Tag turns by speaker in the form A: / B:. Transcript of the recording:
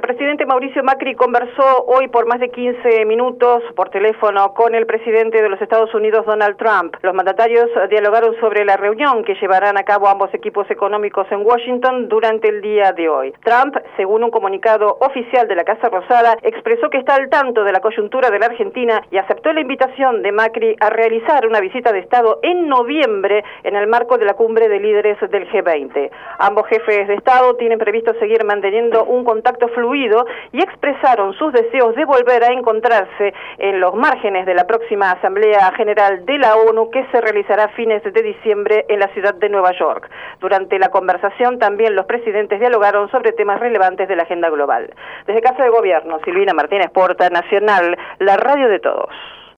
A: presidente Mauricio Macri conversó hoy por más de 15 minutos por teléfono con el presidente de los Estados Unidos, Donald Trump. Los mandatarios dialogaron sobre la reunión que llevarán a cabo ambos equipos económicos en Washington durante el día de hoy. Trump, según un comunicado oficial de la Casa Rosada, expresó que está al tanto de la coyuntura de la Argentina y aceptó la invitación de Macri a realizar una visita de Estado en noviembre en el marco de la cumbre de líderes del G20. Ambos jefes de Estado tienen previsto seguir manteniendo un contacto fluido y expresaron sus deseos de volver a encontrarse en los márgenes de la próxima Asamblea General de la ONU que se realizará a fines de diciembre en la ciudad de Nueva York. Durante la conversación también los presidentes dialogaron sobre temas relevantes de la agenda global. Desde Casa de Gobierno, Silvina Martínez Porta, Nacional, la radio de todos.